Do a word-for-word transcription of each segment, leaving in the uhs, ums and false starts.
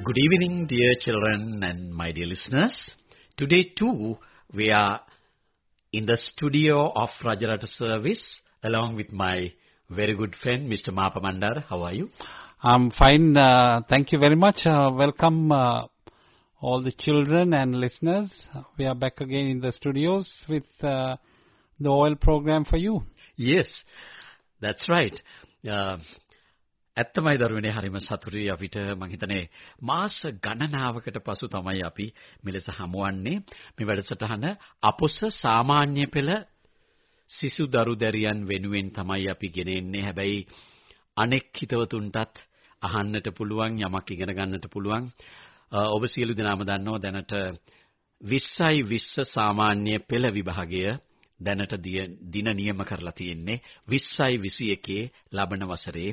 Good evening, dear children and my dear listeners. Today too, we are in the studio of Rajarata Service along with my very good friend, Mister Mapa Mandara. How are you? I'm fine. Uh, thank you very much. Uh, welcome uh, all the children and listeners. We are back again in the studios with uh, the oil program for you. Yes, that's right. Uh, ඇත්තමයි දරුවනේ හරිම සතුටුයි අපිට මම හිතන්නේ මාස ගණනාවකට පසු තමයි අපි මෙලෙස හමුවන්නේ මේ වැඩසටහන අපොස සාමාන්‍ය පෙළ සිසු දරු දැරියන් වෙනුවෙන් තමයි අපි ගෙනෙන්නේ හැබැයි අනෙක් හිතවතුන්ටත් අහන්නට පුළුවන් යමක් ඉගෙන ගන්නට පුළුවන් ඔබ සියලු දෙනාම දන්නවා දැනට විස්සයි විස්ස සාමාන්‍ය පෙළ විභාගය දැනට දින නියම කරලා තියෙන්නේ විස්සයි විසිඑකේ ලබන වසරේ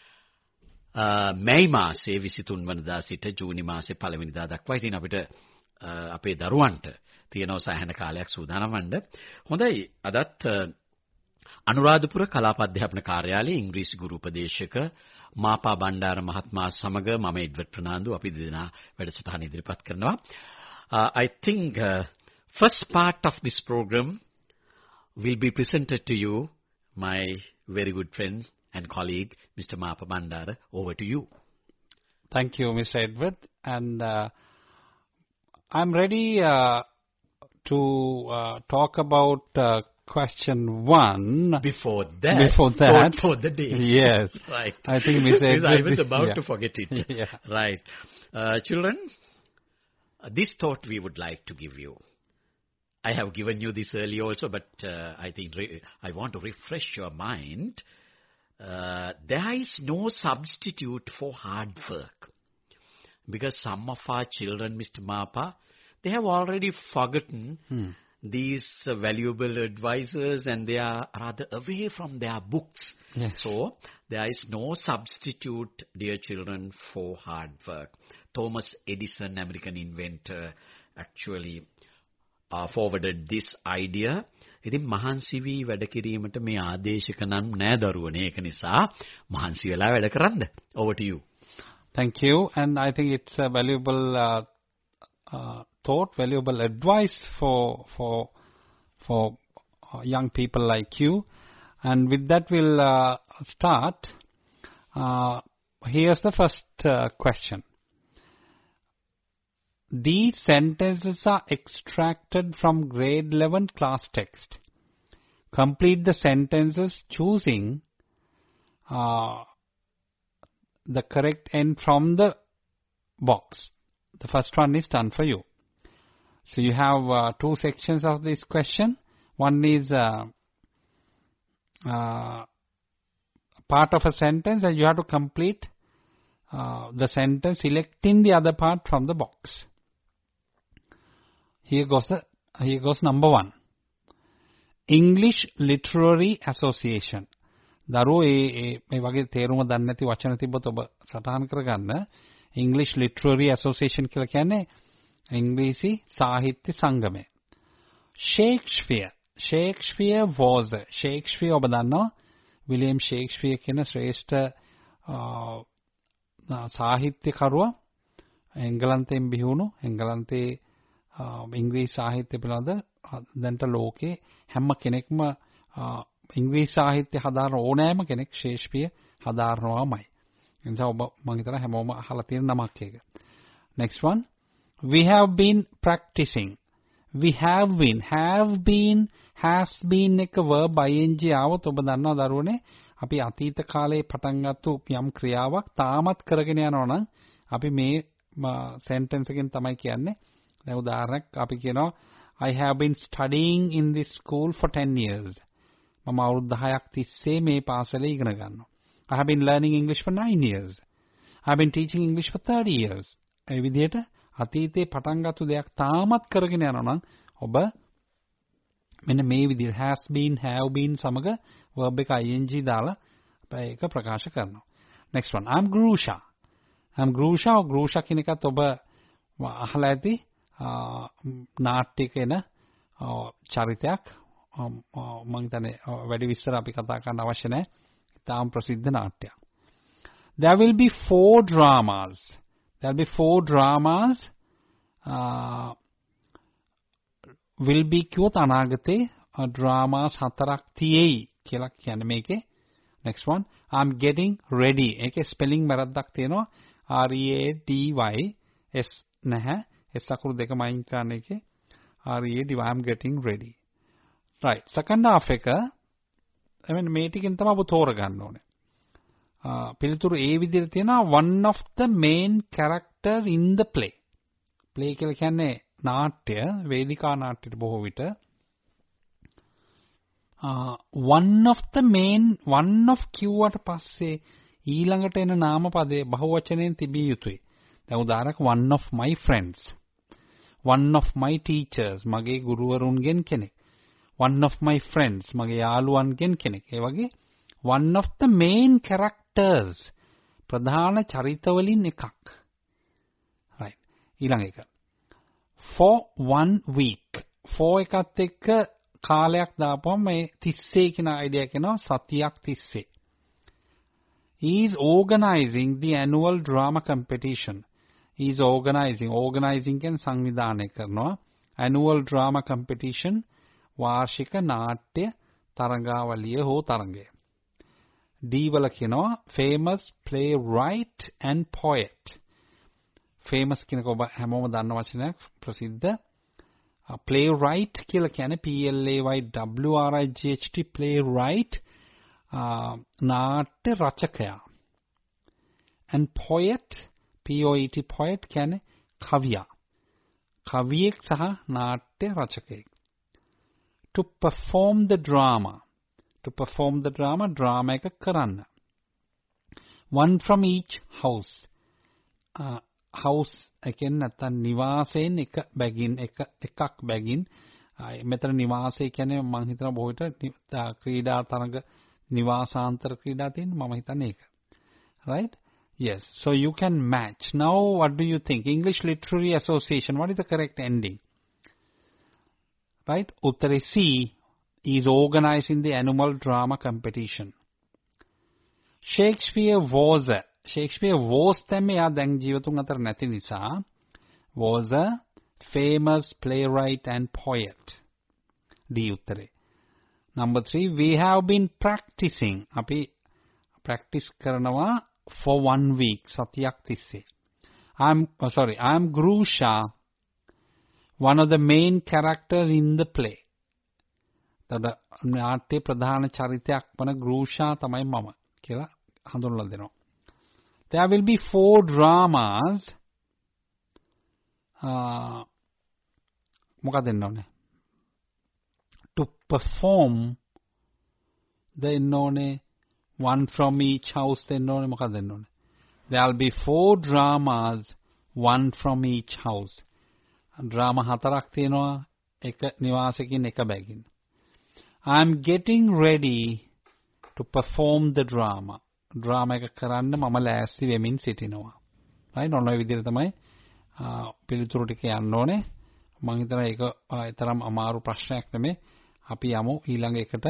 මැයි මාසේ විසිතුන් වනදා සිට ජූනි මාසේ පළවෙනිදා දක්වා ඉතින් අපිට අපේ දරුවන්ට තියෙනවා සෑහෙන කාලයක් සූදානම් වෙන්න. හොඳයි අදත් අනුරාධපුර කලාප අධ්‍යාපන කාර්යාලයේ ඉංග්‍රීසි ගුරු උපදේශක මාපා බණ්ඩාර මහත්මයා සමග මම එඩ්වඩ් ප්‍රනාන්දු අපි දෙදෙනා වැඩසටහන ඉදිරිපත් කරනවා. I think uh, first part of this program will be presented to you my very good friend and colleague, Mister Mapa Mandara. Over to you. Thank you, Mister Edward. And uh, I'm ready uh, to uh, talk about uh, question one. Before that. Before that. For, for the day. Yes. Right. I think Mister Edward. I was about yeah. to forget it. Yeah. Right. Uh, children, uh, this thought we would like to give you. I have given you this earlier also, but uh, I think re- I want to refresh your mind. Uh, there is no substitute for hard work. Because some of our children, Mister Mapa, they have already forgotten hmm. these uh, valuable advisors and they are rather away from their books. Yes. So, there is no substitute, dear children, for hard work. Thomas Edison, American inventor, actually uh, forwarded this idea. ඉතින් මහන්සි වී වැඩ කිරීමට මේ ආදේශක නම් නෑ දරුවනේ ඒක නිසා මහන්සි වෙලා වැඩ කරන්න. Over to you. Thank you. And I think it's a valuable uh, uh, thought, valuable advice for for for uh, young people like you. And with that we'll uh, start. Uh, here's the first uh, question. These sentences are extracted from grade eleven class text. Complete the sentences choosing uh, the correct end from the box. The first one is done for you. So you have uh, two sections of this question. One is uh, uh, part of a sentence and you have to complete uh, the sentence selecting the other part from the box. Here goes the, here goes number one. English Literary Association. දරුවෝ ඒ මේ වගේ තේරුම දන්නේ නැති වචන තිබ්බොත් ඔබ සටහන් කරගන්න. English Literary Association කියලා කියන්නේ ඉංග්‍රීසි සාහිත්‍ය සංගමය. Shakespeare. Shakespeare was. Shakespeare ඔබ දන්නවා විලියම් ෂේක්ස්පියර් කියන ශ්‍රේෂ්ඨ සාහිත්‍යකරුවා එංගලන්තයෙන් බිහි වුණු එංගලන්තයේ ඉංග්‍රීසි සාහිත්‍ය පිළිබඳ දැන්ට ලෝකේ හැම කෙනෙක්ම ඉංග්‍රීසි සාහිත්‍ය හදාරන ඕනෑම කෙනෙක් ෂේක්ස්පියර් හදාරනවාමයි. ඒ නිසා ඔබ මම හිතනවා හැමෝම අහලා තියෙන නමක් ඒක. Next one. We have been practicing. We have been. Have been, has been එක verb ing ආවොත් ඔබ දන්නවා දරුවනේ අපි අතීත කාලේ පටන් ගත්තු යම් ක්‍රියාවක් තාමත් කරගෙන යනවා නම් අපි මේ sentence එකෙන් තමයි කියන්නේ. දැන් උදාහරණයක් අපි කියනවා I have been studying in this school for ten years. මම අවුරුදු දහයක් තිස්සේ මේ පාසලේ ඉගෙන ගන්නවා. I have been learning English for nine years. I have been teaching English for thirty years. ඒ විදිහට අතීතේ පටන් ගත්ත දෙයක් තාමත් කරගෙන යනවා නම් ඔබ මෙන්න මේ විදිහට has been, have been සමග verb එක ing දාලා ඒක ප්‍රකාශ කරනවා. Next one. I'm Grusha. I'm Grusha or Grusha කියන එකත් ඔබ අහලා ඇති නාට්‍යයක එන චරිතයක් මම හිතන්නේ වැඩි විස්තර අපි කතා කරන්න අවශ්‍ය නැහැ. තාම ප්‍රසිද්ධ නාට්‍යයක්. There will be four dramas. there'll be four dramas uh, will be කියොත් අනාගතේ dramas හතරක් තියෙයි කියලා කියන්නේ මේකේ. next one, I'm getting ready. ඒකේ spelling වැරද්දක් තියෙනවා. R E A D Y S නැහැ. S අකුරු දෙකම අයින් කරන එකේ R E A D Y. I'm getting ready. right. second half එක I mean මේ ටිකෙන් තමයි ඔබ තෝරගන්න ඕනේ. පිළිතුරු ඒ විදිහට තියෙනවා one of the main characters in the play. play කියලා කියන්නේ නාට්‍ය, වේදිකා නාට්‍යෙට බොහෝ විට uh, one of the main one of කිව්වට පස්සේ ඊළඟට එන නාමපදයේ බහුවචනයෙන් තිබිය යුතුයි. දැන් උදාහරණයක් one of my friends, one of my teachers මගේ ගුරුවරුන්ගෙන් කෙනෙක්, one of my friends මගේ යාළුවන්ගෙන් කෙනෙක්. ඒ වගේ one of the main characters ප්‍රධාන චරිතවලින් එකක්. right. ඊළඟ එක for one week. for එකත් එක්ක කාලයක් දාපුවම මේ තිස්සේ කියන අයිඩියා කියනවා සතියක් තිස්සේ. he is organizing the annual drama competition. he is organizing organizing කියන සංවිධානය කරනවා annual drama competition වාර්ෂික නාට්‍ය තරඟාවලිය හෝ තරඟය. D වල කියනවා famous playwright and poet. famous කියනක ඔබ හැමෝම දන්න වචනයක් ප්‍රසිද්ධ. uh, playwright කියලා කියන්නේ P L A Y W R I G H T playwright uh, නාට්‍ය රචකයා. and poet P O E T poet කියන්නේ කවියා. කවියෙක් සහ නාට්‍ය රචකයෙක්. to perform the drama. to perform the drama drama එක කරන්න. one from each house. uh, house එකෙන් නැත්නම් නිවාසයෙන් එක බැගින් එක එකක් බැගින් මෙතන නිවාසය කියන්නේ මම හිතනවා බොහෝ විට ක්‍රීඩා තරඟ නිවාසාන්තර ක්‍රීඩා තියෙන මම හිතන්නේ ඒක. right. yes, so you can match. now what do you think? English Literary Association, what is the correct ending? right. උත්තරේ C is organizing the annual drama competition. Shakespeare was a Shakespeare was තැම්මේ යා දැන් ජීවතුන් අතර නැති නිසා was a famous playwright and poet. D උත්තරේ. number three, we have been practicing. අපි practice කරනවා for one week සතියක් තිස්සේ. I'm oh, sorry, I'm Grusha, one of the main characters in the play. තද නාට්‍ය ප්‍රධාන චරිතයක් වන ග්‍රූෂා තමයි මම කියලා හඳුන්වලා දෙනවා. There will be four dramas. uh, මොකක්ද දෙන්න ඕනේ? to perform දෙන්න ඕනේ. one from each house දෙන්න ඕනේ. මොකක්ද දෙන්න ඕනේ? There will be four dramas, one from each house. drama හතරක් තියෙනවා එක නිවාසකින් එක බැගින්. I'm getting ready to perform the drama. drama එක කරන්න මම ලෑස්ති වෙමින් සිටිනවා. right. ඔන්න ඔය විදිහට තමයි පිළිතුරු ටික යන්න ඕනේ. මම හිතනවා ඒක තරම් අමාරු ප්‍රශ්නයක් නෙමෙයි. අපි යමු ඊළඟ එකට.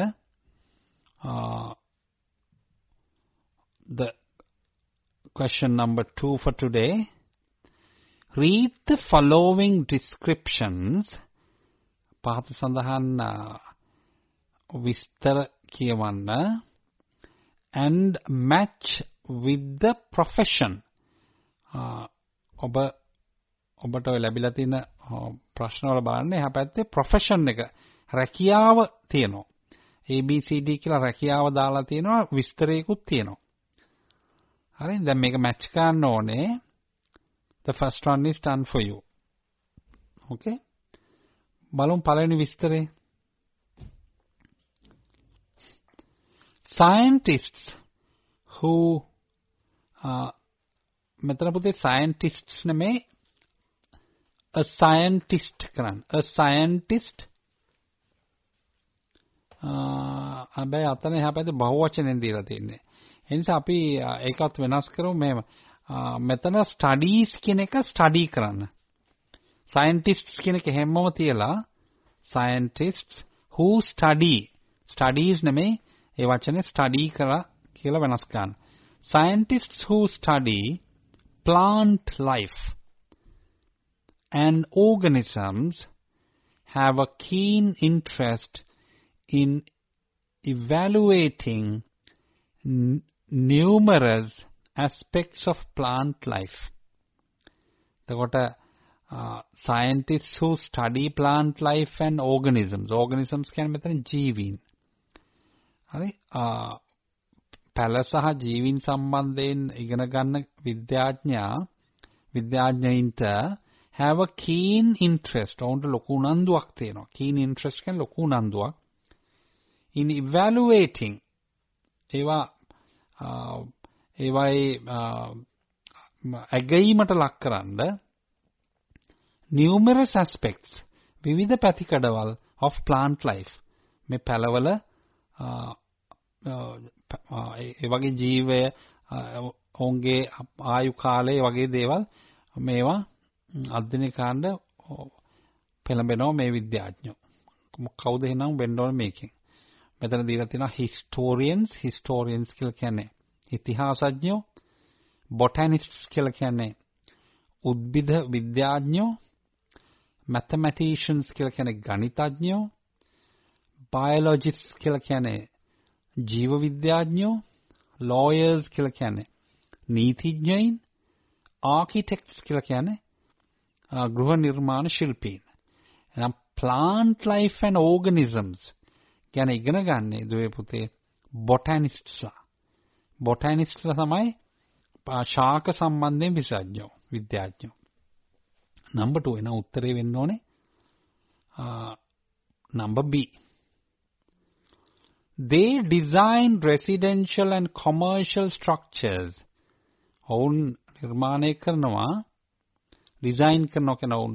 the question number two for today. Read the following descriptions. පහත සඳහන් විස්තර කියවන්න and match with the profession. ඔබ ඔබට ලැබිලා තියෙන ප්‍රශ්න වල බලන්න එහා පැත්තේ profession එක රැකියාව තියෙනවා. A B C D කියලා රැකියාව දාලා තියෙනවා විස්තරයකුත් තියෙනවා. හරි දැන් මේක match කරන්න ඕනේ. The first one is done for you. okay බලමු පළවෙනි විස්තරේ. Scientists who uh, මෙතන පුතේ scientists නෙමේ a scientist කරන්න. a scientist අබේ අතන එහා පැත්තේ බහුවචනෙන් දීලා තියෙන්නේ. ඒ නිසා අපි ඒකත් වෙනස් කරමු. මෙහෙම මෙතන studies කියන එක study කරන්න. scientists කියන එක හැමෝම තියලා scientists who study studies නෙමේ ඒ වචනේ study කරලා කියලා වෙනස් කරන්න. Scientists who study plant life and organisms have a keen interest in evaluating n- numerous aspects of plant life. Eතකොට uh, scientists who study plant life and organisms, organisms කියන්නේ මෙතන ජීවීන්. හරි පැල සහ ජීවීන් සම්බන්ධයෙන් ඉගෙන ගන්න විද්‍යාඥයා විද්‍යාඥයින්ට have a keen interest, ඔවුන්ට ලොකු උනන්දුවක් තියෙනවා. keen interest කියන්නේ ලොකු උනන්දුවක් in evaluating ඒවා ඒවායි ඇගීමට ලක් කරන්න numerous aspects විවිධ පැතිකඩවල් of plant life මේ පැලවල ඒ වගේ ජීවය ඔවුන්ගේ ආයු කාලය වගේ දේවල් මේවා අධ්‍යයනය කරන්න පෙළඹෙනවා මේ විද්‍යාඥයෝ. කවුද එහෙනම් වෙන්න ඕන මේකෙන්? මෙතන දීලා තියෙනවා historians historians කියලා කියන්නේ ඉතිහාසඥයෝ, botanists කියලා කියන්නේ උද්භිද විද්‍යාඥයෝ, mathematicians කියලා කියන්නේ ගණිතඥයෝ, biologists කියලා කියන්නේ ජීව විද්‍යාඥයෝ, lawyers කියලා කියන්නේ නීතිඥයින්, architects කියලා කියන්නේ ගෘහ නිර්මාණ ශිල්පීන්. එහෙනම් plant life and organisms ගැන ඉගෙන ගන්න දුවේ පුතේ botanists-ලා. botanists-ලා තමයි ශාක සම්බන්ධයෙන් විශේෂඥයෝ විද්‍යාඥයෝ. number two එන උත්තරේ වෙන්න ඕනේ number B. They design residential and commercial structures. ඔවුන් නිර්මාණය කරනවා ඩිසයින් කරනවා කියන ඔවුන්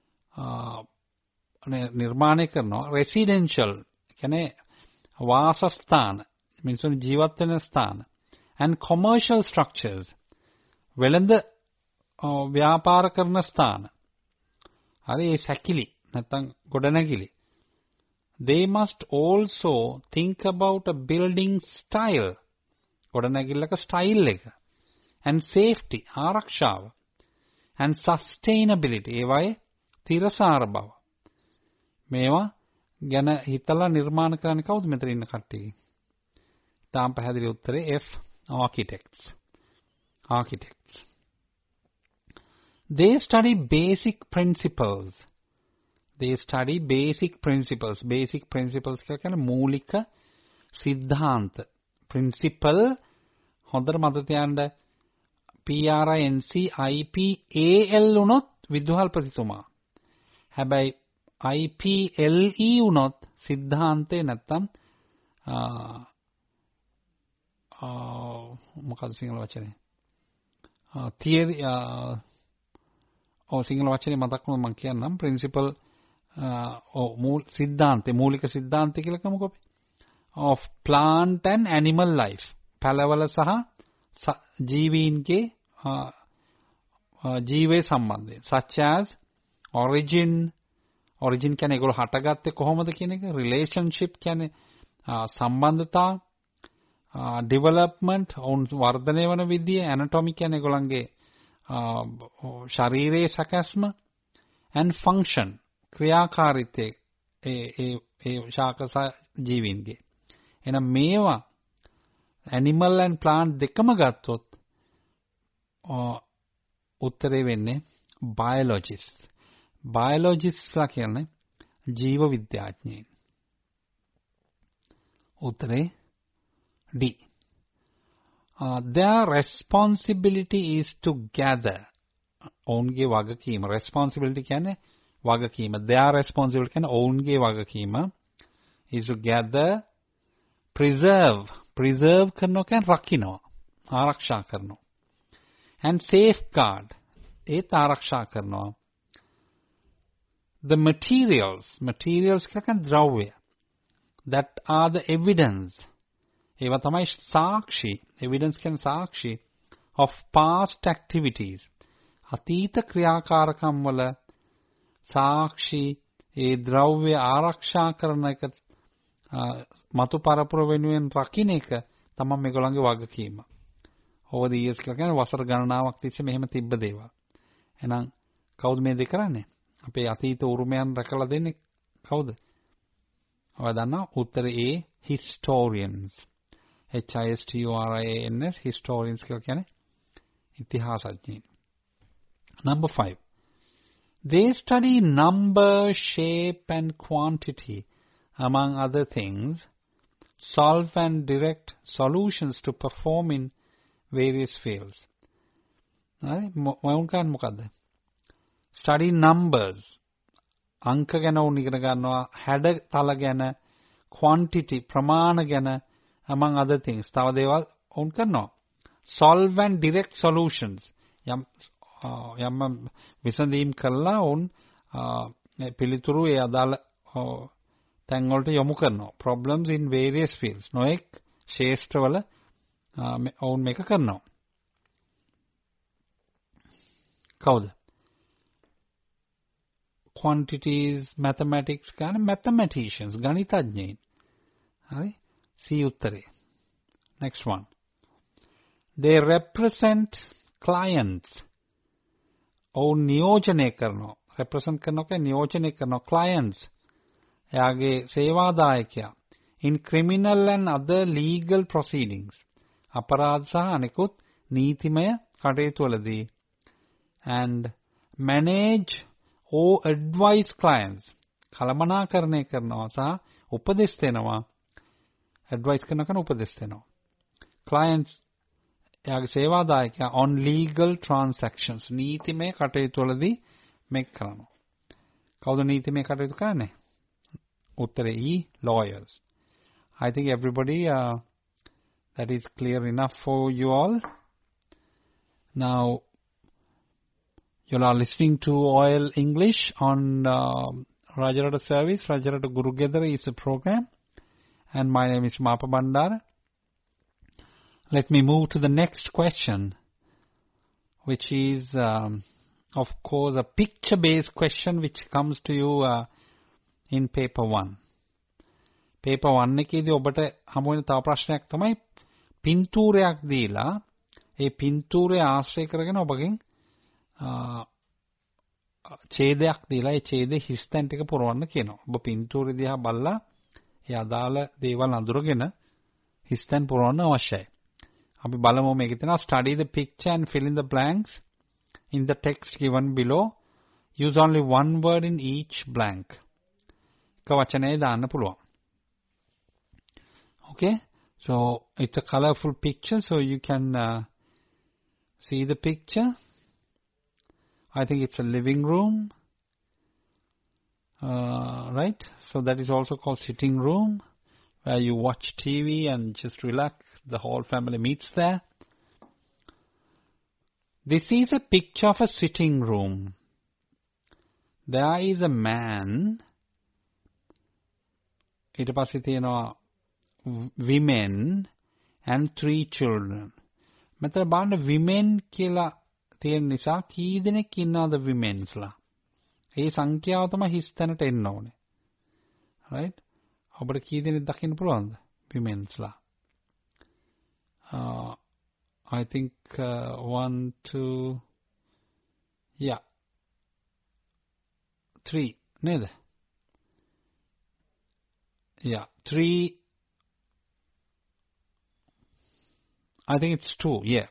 නිර්මාණය කරනවා residential කියන්නේ වාසස්ථාන මිනිසුන් ජීවත් වෙන ස්ථාන and commercial structures වෙළඳ ව්‍යාපාර කරන ස්ථාන. හරි ඒ සැකිලි නැත්නම් ගොඩනැගිලි. They must also think about a building style. ගොඩනැගිල්ලක ස්ටයිල් එක. And safety ආරක්ෂාව. And sustainability ඒවයි තිරසාර බව. මේවා ගැන හිතලා නිර්මාණ කරන්නේ කවුද මෙතන ඉන්න කට්ටිය? තාම පැහැදිලි උත්තරේ F architects. Architects. They study basic principles. They study basic principles. Basic principles කියන්නේ මූලික සිද්ධාන්ත. Principle හොඳට මතක තියාගන්න P R I N C I P A L උනොත් විදුහල්පතිතුමා. හැබැයි I P L E උනොත් සිද්ධාන්තේ නැත්තම් මොකක්ද සිංහල වචනේ? theory ඔව් සිංහල වචනේ මතක් වුණා මම කියන්නම් principle ඔව් මූල සිද්ධාන්තේ මූලික සිද්ධාන්තය කියලා කමුකෝ අපි of plant and animal life පැලවල සහ ජීවීන්ගේ ජීවයේ සම්බන්ධය such as origin origin කියන්නේ ඒගොල්ලෝ හටගත්තේ කොහොමද කියන එක relationship කියන්නේ සම්බන්ධතා development ඔවුන් වර්ධනය වන විදිය anatomy කියන්නේ ඒගොල්ලන්ගේ ශරීරයේ සැකස්ම and function ක්‍රියාකාරීත්වය ඒ ඒ ඒ ශාකස ජීවීන්ගේ එහෙනම් මේවා animal and plant දෙකම ගත්තොත් උත්තරේ වෙන්නේ biologists. Biologists ලා කියන්නේ ජීව විද්‍යාඥයින්. උත්තරේ D. Uh, their responsibility is to gather. ඔවුන්ගේ වගකීම responsibility කියන්නේ වගකීම. Their responsibility කියන්නේ ඔවුන්ගේ වගකීම is to gather, preserve. Preserve කරනවා කියන්නේ රකින්නවා. ආරක්ෂා කරනවා. And safeguard. ඒත් ආරක්ෂා කරනවා. The materials. Materials කියන්නේ ද්‍රව්‍ය. That are the evidence. ඒවා තමයි සාක්ෂි. Evidence කියන්නේ සාක්ෂි of past activities. අතීත ක්‍රියාකාරකම් වල සාක්ෂි ඒ ද්‍රව්‍ය ආරක්ෂා කරන එක මතු පරපුර වෙනුවෙන් රකින්න එක තමයි මේගොල්ලන්ගේ වගකීම. over the years කියලා කියන්නේ වසර ගණනාවක් තිස්සේ මෙහෙම තිබ්බ දේවල්. එහෙනම් කවුද මේ දෙක කරන්නේ? අපේ අතීත උරුමයන් රැකලා දෙන්නේ කවුද? ඔයා දන්නා උත්තරේ A historians. H I S T O R I A N S historians කියලා කියන්නේ ඉතිහාසඥයින්. Number five. They study number, shape and quantity, among other things, solve and direct solutions to perform in various fields. මොවුන් මොකද්ද? Study numbers. අංක ගැන උන් ඉගෙන ගන්නවා, හැඩ තල ගැන, quantity ප්‍රමාණ ගැන, among other things. තව දේවල් උන් කරනවා. Solve and direct solutions. යම් යම් විසඳීම් කළා උන් පිළිතුරු ඒ අදාළ තැන් වලට යොමු කරනවා. Problems in various fields. නොඑක් ශේෂ්ත්‍රවල ඔවුන් මේක කරනවා. කවුද? Quantities, mathematics kind of mathematicians, ගණිතඥයින්. හරි? C උත්තරේ. Next one. They represent clients. ඔවුන් නියෝජනය කරනවා. represent කරනවා කියන්නේ නියෝජනය කරනවා clients. එයාගේ සේවාදායකයා. in criminal and other legal proceedings. අපරාධ සහ අනෙකුත් නීතිමය කටයුතු වලදී. and manage or advise clients. කළමනාකරණය කරනවා සහ උපදෙස් දෙනවා. advice කරනවා කියන උපදෙස් දෙනවා. clients එයාගේ සේවාදායකයා on legal transactions. නීතිමය කටයුතු වලදී මේක කරනවා. කවුද නීතිමය කටයුතු කරන්නේ? උත්තරේ E lawyers. I think everybody uh, that is clear enough for you all. Now you are listening to Oil English on uh, Rajarata service. Rajarata Guru Gedara is a program, and my name is Mapa Bandara. Let me move to the next question, which is, um, of course, a picture-based question which comes to you uh, in paper one. Paper one එකේදී ඔබට හමු වෙන තව ප්‍රශ්නයක් තමයි පින්තූරයක් දීලා ඒ පින්තූරය ආශ්‍රය කරගෙන ඔබගෙන් ඡේදයක් දීලා ඒ ඡේදේ හිස්තැන් ටික පුරවන්න කියනවා. ඔබ පින්තූරය දිහා බලලා ඒ අදාළ දේවල් අඳුරගෙන හිස්තැන් පුරවන්න අවශ්‍යයි. අපි බලමු මේකේ තියෙනවා study the picture and fill in the blanks in the text given below. Use only one word in each blank. එක වචනයයි දාන්න පුළුවන්. Okay, so it's a colorful picture, so you can uh, see the picture. I think it's a living room, uh, right? So that is also called sitting room, where you watch T V and just relax. The whole family meets there. This is a picture of a sitting room. There is a man. ඊට පස්සේ තියෙනවා women and three children. මෙතන බලන්න women කියලා තියෙන නිසා කී දෙනෙක් ඉන්නවද womensලා? ඒ සංඛ්‍යාව තමයි හිස් තැනට එන්න ඕනේ. right? ඔබට කී දෙනෙක් දකින්න පුළුවන්ද womensලා? Uh, I think uh, one, two, yeah, three, neither. Yeah, three. I think it's two, yeah.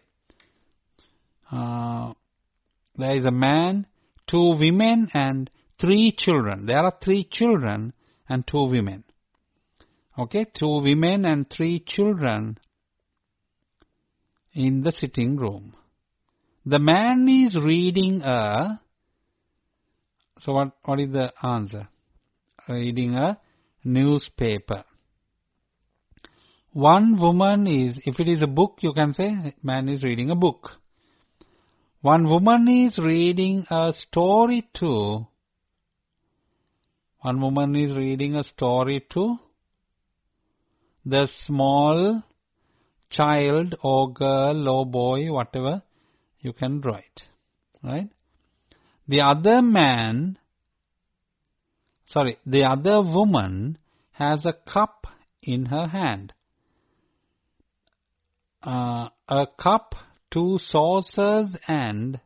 Uh, there is a man, two women, and three children. There are three children and two women. Okay, two women and three children in the sitting room. The man is reading a, so what, what is the answer? Reading a newspaper. One woman is, if it is a book, you can say man is reading a book. One woman is reading a story to, one woman is reading a story to the small child or girl or boy, whatever you can write, right? The other man, sorry, the other woman has a cup in her hand. Uh, a cup two saucers and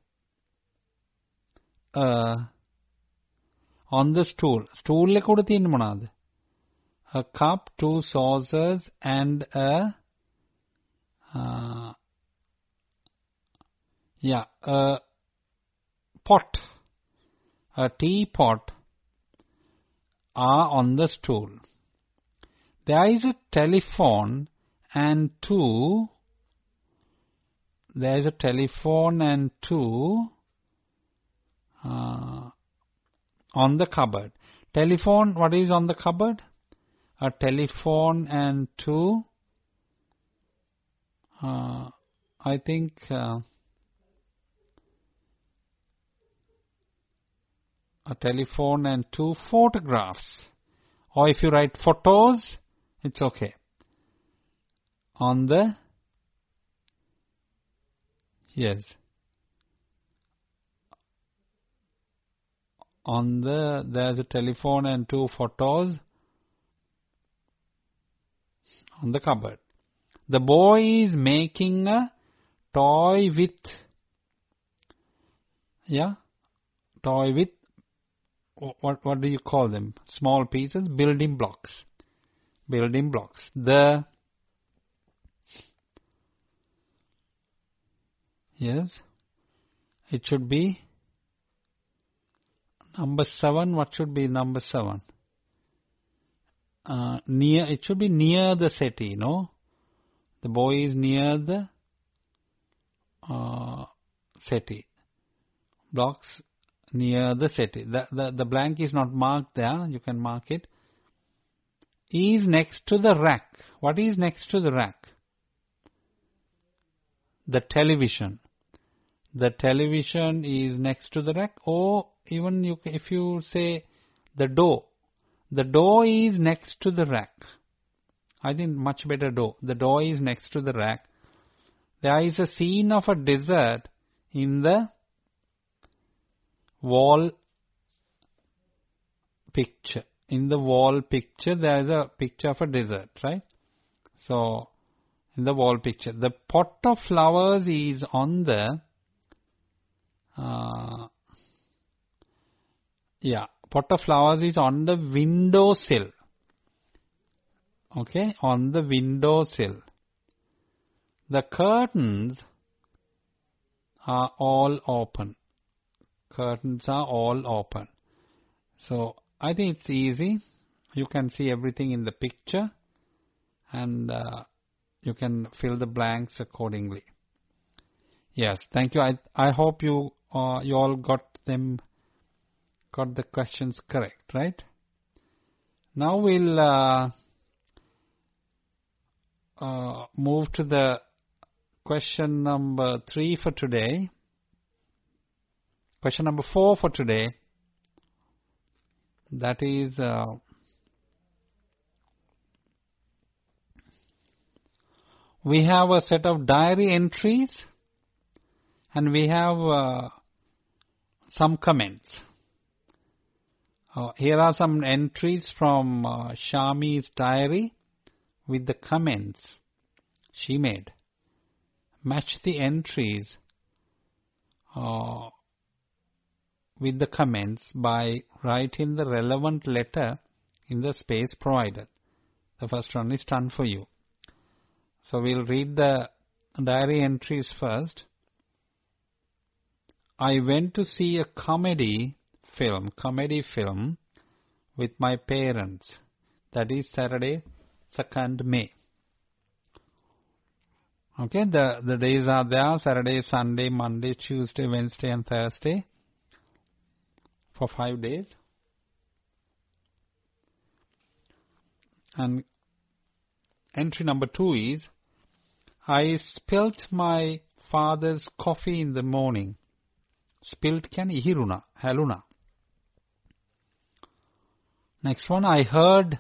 uh, on the stool. Stool le kuda තියෙන්නේ මොනවාද? A cup, two saucers and a uh, yeah, a pot, a teapot are on the stool. There is a telephone and two there is a telephone and two uh, on the cupboard. Telephone, what is on the cupboard? A telephone and two uh, I think uh, a telephone and two photographs, or if you write photos, it's okay. On the, yes, on the, there's a telephone and two photos on the cupboard. The boy is making a toy with, yeah, toy with, what what do you call them? Small pieces, building blocks. Building blocks. The, yes, it should be number seven. What should be number seven? Uh, near, it should be near the settee, no? The boy is near the uh, settee. Blocks near the settee. The, the, the blank is not marked there. You can mark it. Is next to the rack. What is next to the rack? The television. The television is next to the rack. Or even you, if you say the door. The door is next to the rack. I think much better door. The door is next to the rack. There is a scene of a desert in the wall picture. In the wall picture, there is a picture of a desert, right? So, in the wall picture. The pot of flowers is on the, uh, yeah, pot of flowers is on the windowsill. Okay, on the windowsill. The curtains are all open. Curtains are all open. So, I think it's easy. You can see everything in the picture and uh, you can fill the blanks accordingly. Yes, thank you. I I hope you uh, you all got them, got the questions correct, right? Now we'll uh, uh, move to the question number three for today. Question number four for today. That is, uh, we have a set of diary entries and we have uh, some comments. Uh, here are some entries from uh, Shami's diary with the comments she made. Match the entries uh, with the comments by writing the relevant letter in the space provided. The first one is done for you. So we'll read the diary entries first. I went to see a comedy film, comedy film with my parents. That is Saturday, second May. Okay, the, the days are there, Saturday, Sunday, Monday, Tuesday, Wednesday and Thursday. For five days. And entry number two is, I spilt my father's coffee in the morning. Spilt can ihiruna, haluna. Next one, I heard,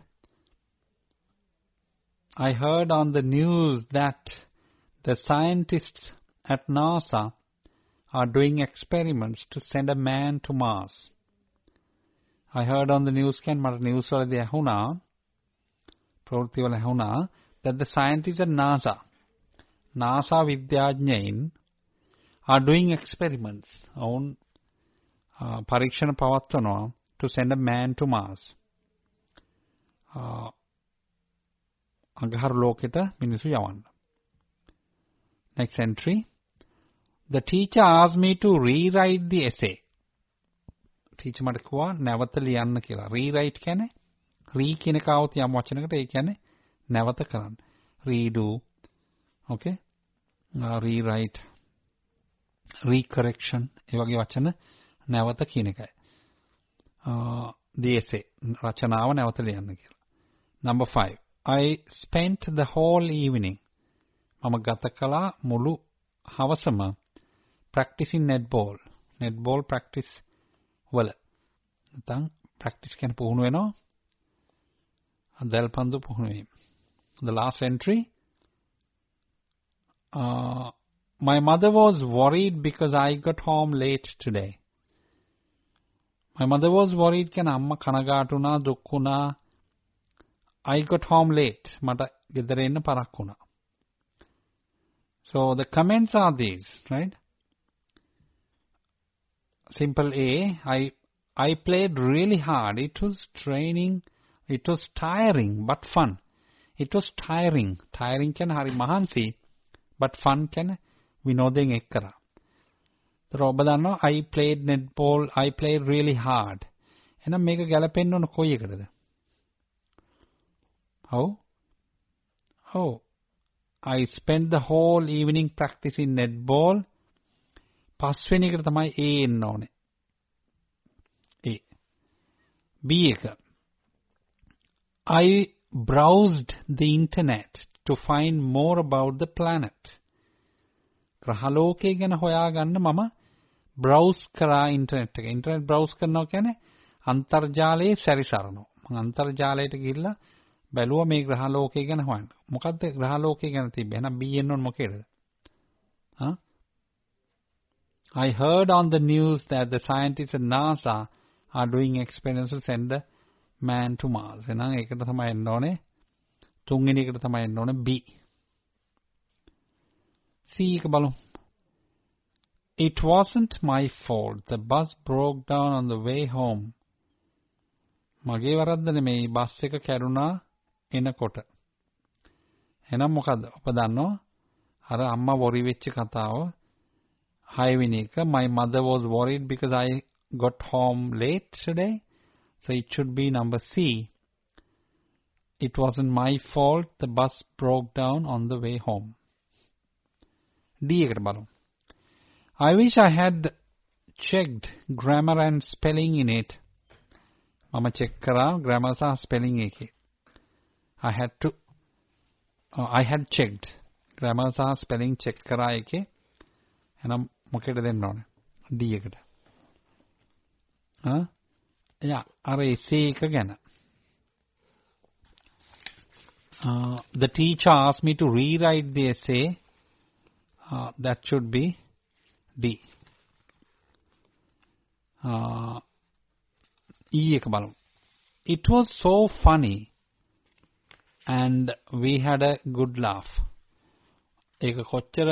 I heard on the news that the scientists at NASA are doing experiments to send a man to Mars. I heard on the news can මට news වලදී ඇහුණා ප්‍රවෘත්ති වල ඇහුණා that the scientists at NASA NASA විද්‍යාඥයින් are doing experiments on uh, පරීක්ෂණ පවත්වනවා to send a man to Mars. Uh, අඟහරු ලෝකෙට මිනිස්සු යවන්න. Next entry. The teacher asked me to rewrite the essay. Teacher මට කිව්වා නැවත ලියන්න කියලා. Rewrite කියන්නේ re කියන කවුත් යම් වචනයකට ඒ කියන්නේ නැවත කරන්න. Redo. Okay? Uh, rewrite. Recorrection. ඒ වගේ වචන නැවත කියන එකයි. Uh, the essay. රචනාව නැවත ලියන්න කියලා. Number five. I spent the whole evening. මම ගත කළා මුළු හවසම practicing netball. Netball practice වල. නැත්නම් practice කියන්නේ පුහුණු වෙනවා. දැල් පන්දු පුහුණු වීම. The last entry. Uh, my mother was worried because I got home late today. My mother was worried කියන අම්මා කනගාටු වුණා දුක් වුණා. I got home late. මට ගෙදර එන්න පරක් වුණා. So the comments are these, right? Simple A, I I played really hard. It was training. It was tiring but fun. It was tiring. Tiring can hari mahansi, but fun can vinodeng ekkara. So ඔබ දන්නවා I played netball. I played really hard. එහෙනම් මේක ගැලපෙන්න ඕන කොයි එකටද? How? Oh. I spent the whole evening practicing netball. පස්වෙනි එකට තමයි A එන්න ඕනේ. A. B එක. I browsed the internet to find more about the planet. ග්‍රහලෝකය ගැන හොයාගන්න මම browse කරා ඉන්ටර්නෙට් එක. ඉන්ටර්නෙට් browse කරනවා කියන්නේ අන්තර්ජාලයේ සැරිසරනවා. මම අන්තර්ජාලයට ගිහිල්ලා බැලුවා මේ ග්‍රහලෝකය ගැන හොයන්න. මොකද්ද ග්‍රහලෝකය ගැන තිබ්බේ? එහෙනම් B එන්න ඕන මොකේද? Huh? I heard on the news that the scientists at NASA are doing experiments to send a man to Mars. එහෙනම් ඒකට තමයි එන්න ඕනේ. තුන්වෙනි එකට තමයි එන්න ඕනේ B. C එක බලමු. It wasn't my fault. The bus broke down on the way home. මගේ වරද්ද නෙමෙයි බස් එක කැඩුනා එනකොට. එහෙනම් මොකද්ද? ඔබ දන්නවා අර අම්මා වොරි වෙච්ච කතාව හයවෙනි එක. My mother was worried because I got home late today. So it should be number C. It wasn't my fault. The bus broke down on the way home. D එකට බලමු. I wish I had checked grammar and spelling in it. මම check කරා grammar සහ spelling එකේ. I had to uh, I had checked grammar සහ spelling check කරා එකේ. එහෙනම් මොකේද දෙන්න ඕනේ? D එකට. හා? යා අර essay එක ගැන. Uh, the teacher asked me to rewrite the essay. Uh, that should be D. Uh, E එක බලමු. It was so funny and we had a good laugh. ඒක කොච්චර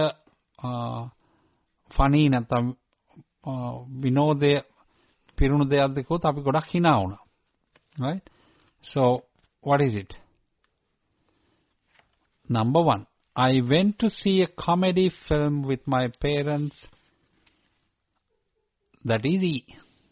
funny නැත්නම් විනෝදය පිරුණු දෙයක්ද කිව්වොත් අපි ගොඩක් hina වුණා. Right? So what is it? Number one. I went to see a comedy film with my parents. That is E.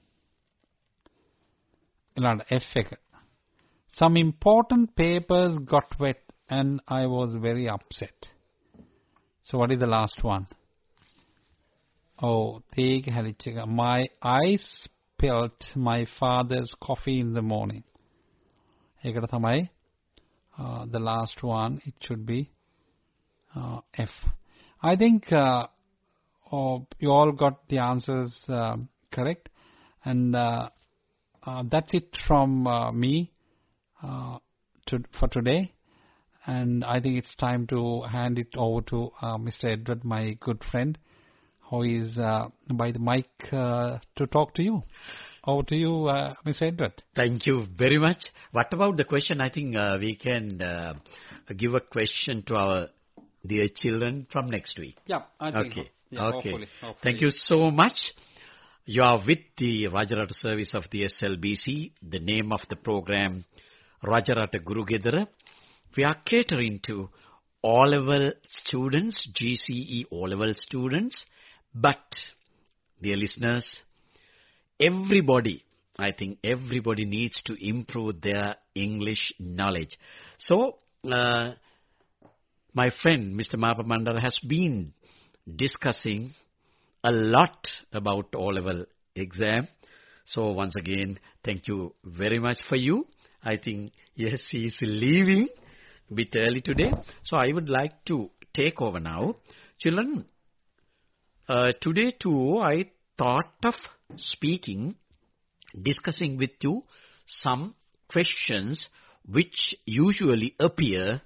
F එක. Some important papers got wet and I was very upset. So what is the last one? Oh, තේක හැලිච්ච එක. My I spilt my father's coffee in the morning. ඒකට තමයි uh, the last one. It should be uh, F. I think uh, oh, you all got the answers uh, correct. And uh, uh, that's it from uh, me uh, to, for today. And I think it's time to hand it over to uh, Mister Edward, my good friend, who is uh, by the mic uh, to talk to you. Over to you, uh, Mister Edward. Thank you very much. What about the question? I think uh, we can uh, give a question to our dear children from next week. Yeah, I think okay. so. Yeah, okay. Hopefully, hopefully. Thank you so much. You are with the Rajarata service of the S L B C. The name of the program, Rajarata Guru Gedara. We are catering to O-level students, G C E O-level students. But, dear listeners, everybody, I think everybody needs to improve their English knowledge. So, uh, my friend, Mister Mapa Mandara, has been discussing a lot about O-level exam. So, once again, thank you very much for you. I think, yes, he is leaving a bit early today. So, I would like to take over now. Children, uh, today too, I thought of speaking, discussing with you some questions which usually appear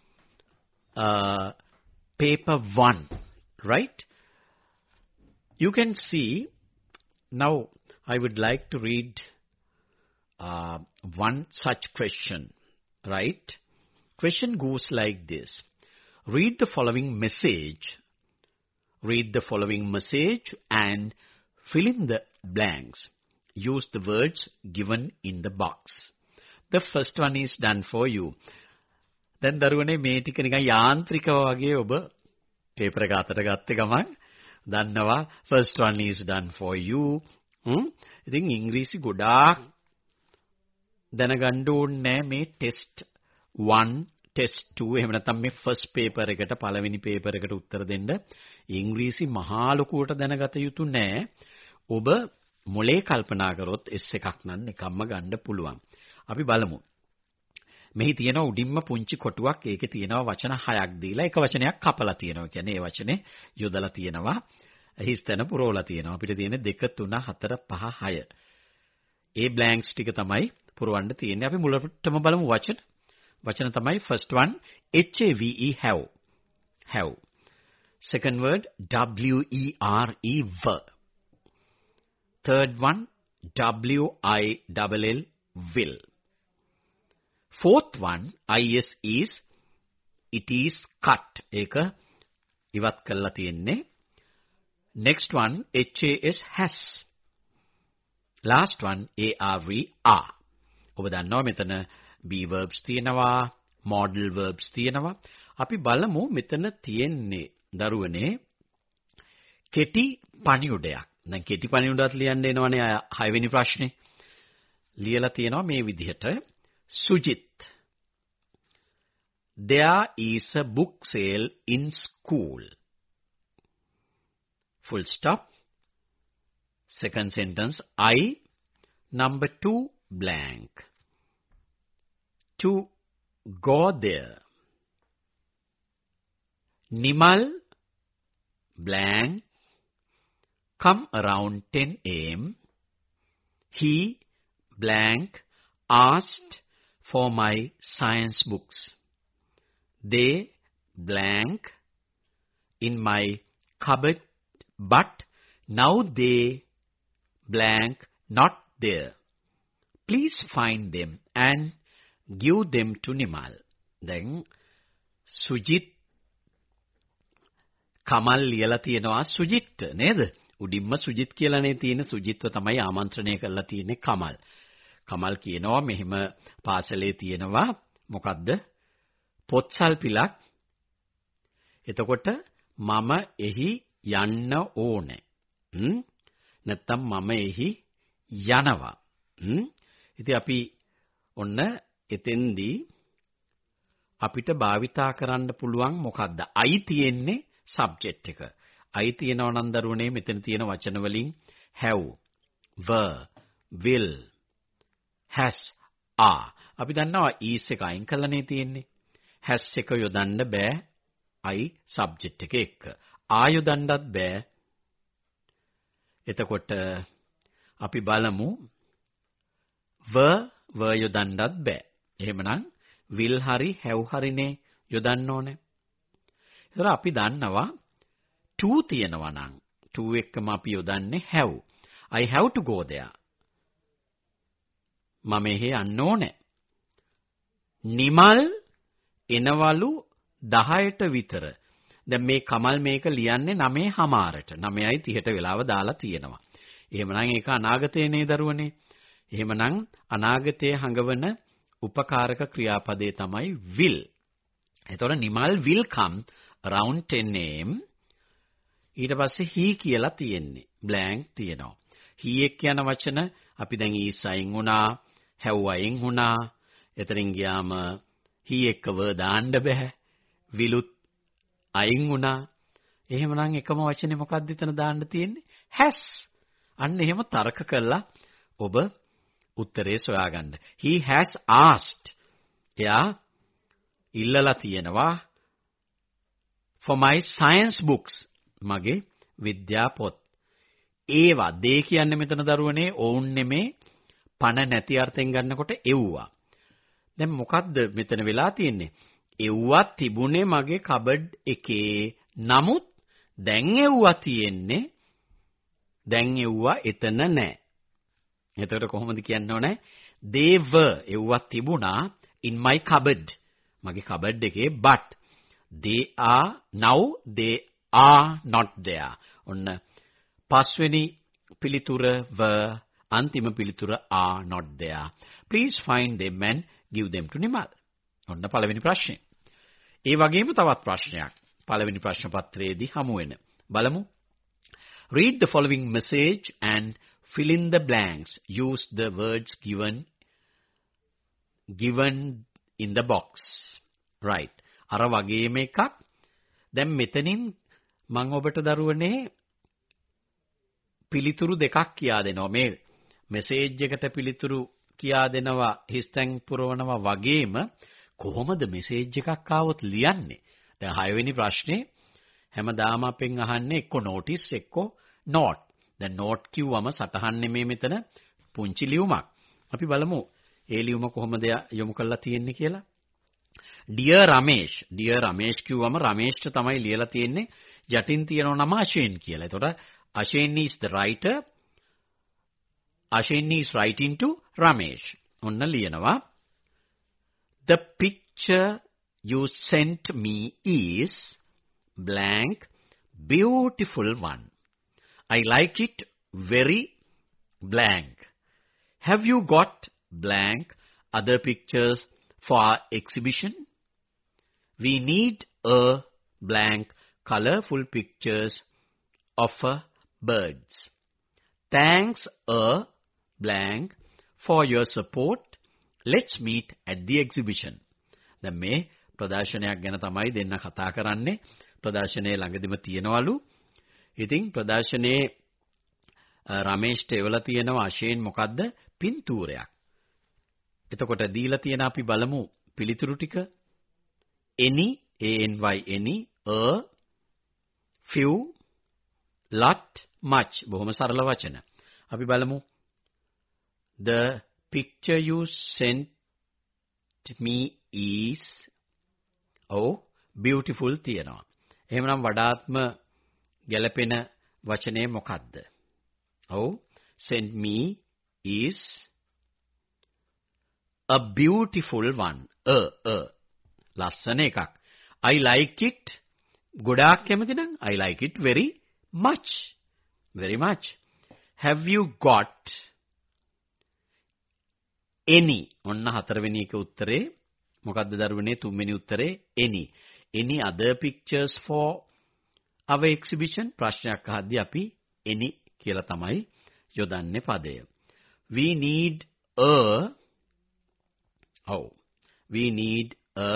uh, paper one, right? You can see, now I would like to read uh, one such question, right? Question goes like this. Read the following message. Read the following message and fill in the blanks. Use the words given in the box. The first one is done for you. Then දරුවනේ මේ ටික නිකන් යාන්ත්‍රිකව වගේ ඔබ paper එක අතට ගත්ත ගමන් දන්නවා first one is done for you. හ්ම් ඉතින් ඉංග්‍රීසි ගොඩාක් දැනගන්න ඕනේ මේ test one, test two එහෙම නැත්නම් මේ first paper එකට පළවෙනි paper එකට උත්තර දෙන්න ඉංග්‍රීසි මහා ලොකුවට දැනගත යුතු නෑ. ඔබ මොලේ කල්පනා කරොත් S එකක් නම් නිකම්ම ගන්න පුළුවන්. අපි බලමු. මෙහි තියෙන උඩින්ම පුංචි කොටුවක් ඒකේ තියෙනවා වචන හයක් දීලා එක වචනයක් කපලා තියෙනවා. කියන්නේ ඒ වචනේ යොදලා තියෙනවා. හිස්තැන පුරවලා තියෙනවා. අපිට තියෙන්නේ දෙක තුන හතර පහ හය. ඒ බ්ලැන්ක්ස් ටික තමයි පුරවන්න තියෙන්නේ. අපි මුලටම බලමු වචන. වචන තමයි first one H A V E have. have. Second word W E R E ver. Third one W I L L will. Fourth one, I S is, it is cut. Eka ivat kalla tiyenne. Next one, H A S has. Last one, A R V are. ඔබ දන්නවා මෙතන be verbs තියෙනවා, modal verbs තියෙනවා. අපි බලමු මෙතන තියෙන්නේ දරුවනේ කෙටි පණිවුඩයක්. දැන් කෙටි පණිවුඩات ලියන්න එනවනේ හයවෙනි ප්‍රශ්නේ. ලියලා තියෙනවා මේ විදිහට. Sujit. There is a book sale in school. Full stop. Second sentence. I, number two, blank. To go there. Nimal, blank. Come around ten A M He, blank, asked for my science books. They, blank, in my cupboard, but now they, blank, not there. Please find them and give them to Nimal. Then, Sujit, Kamal ලියලා තියෙනවා සුජිත් නේද? උඩින්ම සුජිත් කියලානේ තියෙන. සුජිත්ව තමයි ආමන්ත්‍රණය කරලා තියෙන්නේ කමල්. කමල් කියනවා මෙහෙම පාසලේ තියෙනවා මොකද්ද? පොත්සල් පිලක්. එතකොට මම එහි යන්න ඕනේ. හ්ම්? නැත්තම් මම එහි යනවා. හ්ම්? ඉතින් අපි ඔන්න එතෙන්දී අපිට භාවිතා කරන්න පුළුවන් මොකද්ද? I තියෙන්නේ subject එක. I තියෙනවා නම් දරුවනේ මෙතන තියෙන වචන වලින් have, were, will, has, are. අපි දන්නවා is එක අයින් කළානේ තියෙන්නේ. has එක යොදන්න බෑ I subject එක එක්ක. are යොදන්නත් බෑ. එතකොට අපි බලමු were were යොදන්නත් බෑ. එහෙමනම් will හරි have හරිනේ යොදන්න ඕනේ. ඒතර අපි දන්නවා to තියෙනවා නම් to එක්කම අපි යොදන්නේ have. I have to go there. මම එහෙ යන්න ඕනේ. නිමල් එනවලු දහයට විතර. දැන් මේ කමල් මේක ලියන්නේ නවය හමාරට. නවයයි තිහට වෙලාව දාලා තියෙනවා. එහෙමනම් ඒක අනාගතයේ නේ දරුවනේ. එහෙමනම් අනාගතයේ හඟවන උපකාරක ක්‍රියාපදේ තමයි will. එතකොට Nimal will come around ten a m ඊට පස්සේ he කියලා තියෙන්නේ. blank තියෙනවා. he එක්ක යන වචන අපි දැන් is අයින් වුණා, have අයින් වුණා. එතනින් ගියාම he එක්කව දාන්න බෑ. willුත් අයින් වුණා. එහෙමනම් එකම වචනේ මොකක්ද එතන දාන්න තියෙන්නේ? has. අන්න එහෙම තර්ක කළා ඔබ උත්තරේ සොයාගන්න. he has asked. එයා ඉල්ලලා තියෙනවා for my science books. මගේ විද්‍යා පොත්. ඒවා දේ කියන්නේ මෙතන දරුවනේ ඕන් නෙමේ පණ නැති අර්ථයෙන් ගන්නකොට එව්වා. දැන් මොකද්ද මෙතන වෙලා තියෙන්නේ? එව්වා තිබුණේ මගේ කබඩ් එකේ. නමුත් දැන් එව්වා තියෙන්නේ දැන් එව්වා එතන නැහැ. එතකොට කොහොමද කියන්න ඕනේ? they were එව්වා තිබුණා in my cupboard. මගේ කබඩ් එකේ but they are now they are not there. ඔන්න පස්වෙනි පිළිතුර were, අන්තිම පිළිතුර are not there. Please find them and give them to Nimal. ඔන්න පළවෙනි ප්‍රශ්නේ. ඒ වගේම තවත් ප්‍රශ්නයක් පළවෙනි ප්‍රශ්න පත්‍රයේදී හමු වෙන. බලමු. Read the following message and fill in the blanks. Use the words given given in the box. Right. අර වගේම එකක්. දැන් මෙතනින් මම ඔබට දරුවනේ පිළිතුරු දෙකක් කියා දෙනවා. මේ මෙසේජ් එකට පිළිතුරු කියා දෙනවා හිස්තැන් පුරවනවා වගේම කොහොමද මෙසේජ් එකක් ආවොත් ලියන්නේ? දැන් හයවෙනි ප්‍රශ්නේ හැමදාම අපෙන් අහන්නේ එක්ක නෝටිස් එක්ක නෝට්. දැන් නෝට් කිව්වම සටහන් නෙමේ මෙතන පුංචි ලියුමක්. අපි බලමු ඒ ලියුම කොහොමද යොමු කරලා තියෙන්නේ කියලා. Dear Ramesh, Dear Ramesh කිව්වම රමේෂ්ට තමයි ලියලා තියෙන්නේ. යටින් තියෙන නම අශේන් කියලා. එතකොට Ashen is the writer. Ashen is writing to Ramesh. ඔන්න ලියනවා. The picture you sent me is blank beautiful one. I like it very blank. Have you got blank other pictures for our exhibition? We need a blank colorful pictures of uh, birds. Thanks a blank for your support. Let's meet at the exhibition. දැන් මේ ප්‍රදර්ශනයක් ගැන තමයි දෙන්න කතා කරන්නේ. ප්‍රදර්ශනයේ ළඟදිම තියනවලු. ඉතින් ප්‍රදර්ශනයේ රමේෂ්ට එවලා තියෙනවා අශේන් මොකද්ද? පින්තූරයක්. එතකොට දීලා තියෙන අපි බලමු පිළිතුරු ටික. any a n y any a few lot much බොහොම සරල වචන. අපි බලමු. The picture you sent me is oh beautiful තියෙනවා. එහෙමනම් වඩාත්ම ගැළපෙන වචනේ මොකක්ද? oh send me is a beautiful one. a a ලස්සන එකක්. I like it ගොඩාක් කැමති නම් I like it very much. very much. Have you got any? ඔන්න හතරවෙනි එක උත්තරේ. මොකද්ද දරුවනේ තුන්වෙනි උත්තරේ? any. any other pictures for our exhibition? ප්‍රශ්නයක් අහද්දී අපි any කියලා තමයි යොදන්නේ පදය. We need a oh we need a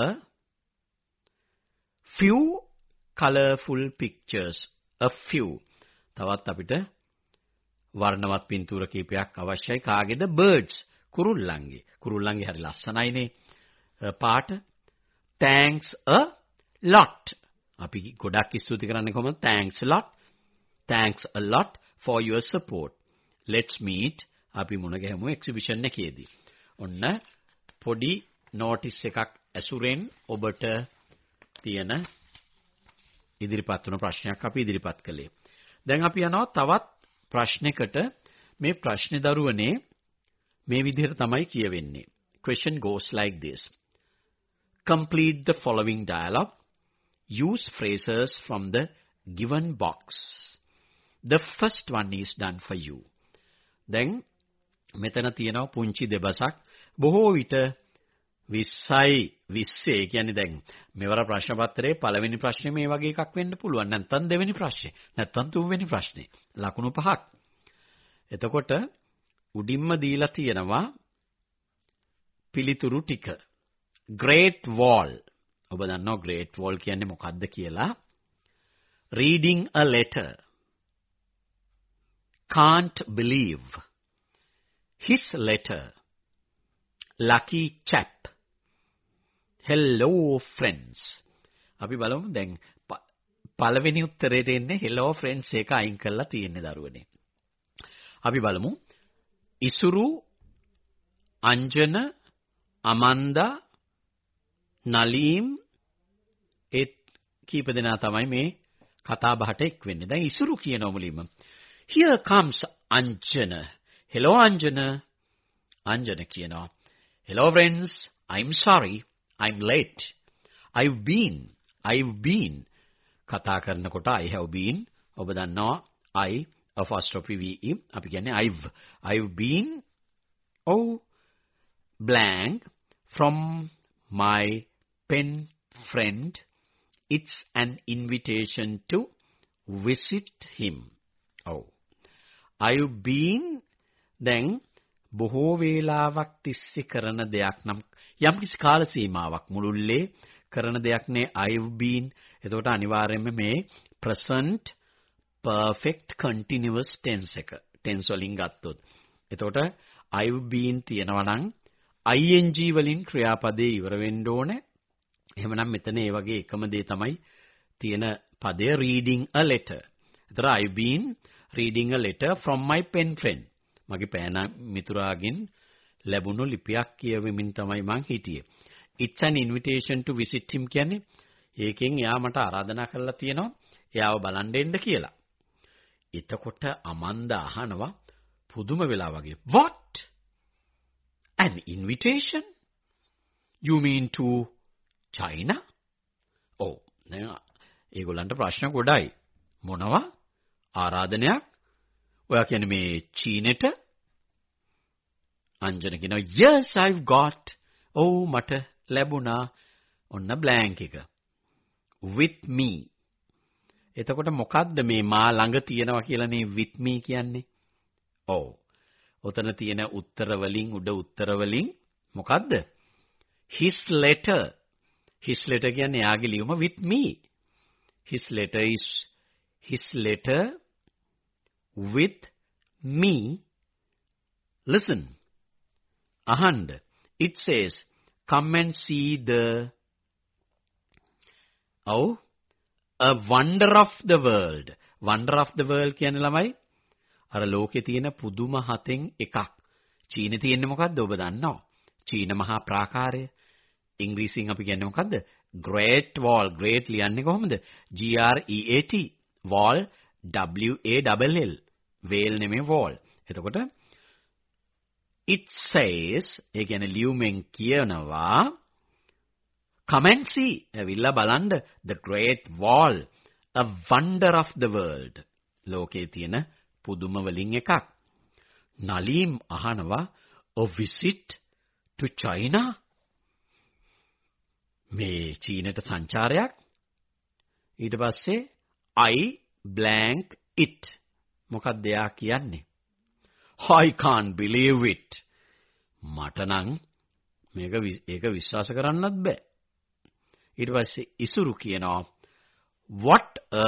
few colorful pictures. a few. තවත් අපිට වර්ණවත් පින්තූර කීපයක් අවශ්‍යයි. කාගේද? birds. කුරුල්ලන්ගේ. කුරුල්ලන්ගේ හරි ලස්සනයිනේ පාට. thanks a lot. අපි ගොඩක් ස්තුති කරන්නේ කොහොමද? thanks a lot. thanks a lot for your support. let's meet. අපි මුණ ගැහමු එක්සිබිෂන් එකේදී. ඔන්න පොඩි නෝටිස් එකක් ඇසුරෙන් ඔබට තියෙන ඉදිරිපත් වුණ ප්‍රශ්නයක් අපි ඉදිරිපත් කළේ. දැන් අපි යනවා තවත් ප්‍රශ්නයකට. මේ ප්‍රශ්නේ දරුවනේ මේ විදිහට තමයි කියවෙන්නේ. Question goes like this. Complete the following dialogue. use phrases from the given box. The first one is done for you. දැන් මෙතන තියෙනවා පුංචි දෙබසක්. බොහෝ විට විස්සයි විස්සේ කියන්නේ දැන් මෙවර ප්‍රශ්න පත්‍රයේ පළවෙනි ප්‍රශ්නේ මේ වගේ එකක් වෙන්න පුළුවන්. නැත්නම් දෙවෙනි ප්‍රශ්නේ. නැත්නම් තුන්වෙනි ප්‍රශ්නේ. ලකුණු පහක්. එතකොට උඩින්ම දීලා තියෙනවා පිළිතුරු ටික. Great Wall. ඔබ දන්නවා Great Wall කියන්නේ මොකක්ද කියලා? Reading a letter. Can't believe. His letter. Lucky chap. Hello friends. අපි බලමු දැන් පළවෙනි උත්තරේට එන්නේ hello friends එක අයින් කරලා තියෙන්නේ දරුවනේ. අපි බලමු ඉසුරු අංජන අමන්දා නලීම් ඒ කීප දෙනා තමයි මේ කතා බහට එක් වෙන්නේ. දැන් ඉසුරු කියනවා මුලින්ම. Here comes Anjana. Hello Anjana. Anjana කියනවා. Hello friends. I'm sorry. I'm late. I've been. I've been. කතා කරනකොට I have been. ඔබ දන්නවා I apostrophe V E. අපි කියන්නේ I've. I've been. Oh blank from my pen friend. It's an invitation to visit him. Oh. I've been then බොහෝ වේලාවක් තිස්සේ කරන දෙයක් නම් යම් කිසි කාල සීමාවක් මුළුල්ලේ කරන දෙයක් නේ I've been. එතකොට අනිවාර්යයෙන්ම මේ present perfect continuous tense එක tense වලින් ගත්තොත් එතකොට I've been තියෙනවා නම් ing වලින් ක්‍රියාපදේ ඉවර වෙන්න ඕනේ. එහෙමනම් මෙතන ඒ වගේ එකම දේ තමයි තියෙන පදය reading a letter. එතකොට I've been reading a letter from my pen friend. මගේ පෑන මිතුරාගෙන් ලැබුණු ලිපියක් කියවමින් තමයි මං හිටියේ. It's an invitation to visit him කියන්නේ ඒකෙන් එයා මට ආරාධනා කරලා තියෙනවා එයාව බලන්න එන්න කියලා. එතකොට අමන්දා අහනවා පුදුම වෙලා වගේ. What? An invitation? You mean to China? Oh, දැන් ඒගොල්ලන්ට ප්‍රශ්න ගොඩයි. මොනවා? ආරාධනයක්? ඔයා කියන්නේ මේ චීනෙට? අංජන කියනවා yes I've got. oh මට ලැබුණා ඔන්න blank එක. with me. එතකොට මොකද්ද මේ මා ළඟ තියෙනවා කියලානේ with me කියන්නේ? ඔව්. ඔතන තියෙන උත්තර වලින් උඩ උත්තර වලින් මොකද්ද? his letter. his letter කියන්නේ එයාගේ ලියුම with me. his letter is his letter with me. Listen. Ahand. It says, come and see the, oh, a wonder of the world. Wonder of the world කියන්නේ ළමයි අර ලෝකේ තියෙන පුදුම හතෙන් එකක්. චීනේ තියෙන්නේ මොකද්ද ඔබ දන්නව? චීන මහා ප්‍රාකාරය. ඉංග්‍රීසියෙන් අපි කියන්නේ මොකද්ද? Great Wall. Great ලියන්නේ කොහොමද? G R E A T. Wall W A L L. Whale නෙමෙයි wall. එතකොට it says ඒ කියන්නේ ලියුමෙන් කියනවා come and see. ඇවිල්ලා බලන්න the great wall, a wonder of the world. ලෝකේ තියෙන පුදුම වලින් එකක්. නලීම් අහනවා a visit to China. මේ චීනට සංචාරයක්. ඊට පස්සේ I blank it. මොකක්ද එයා කියන්නේ? I can't believe it. මට නම් මේක ඒක විශ්වාස කරන්නත් බෑ. ඊට පස්සේ ඉසුරු කියනවා what a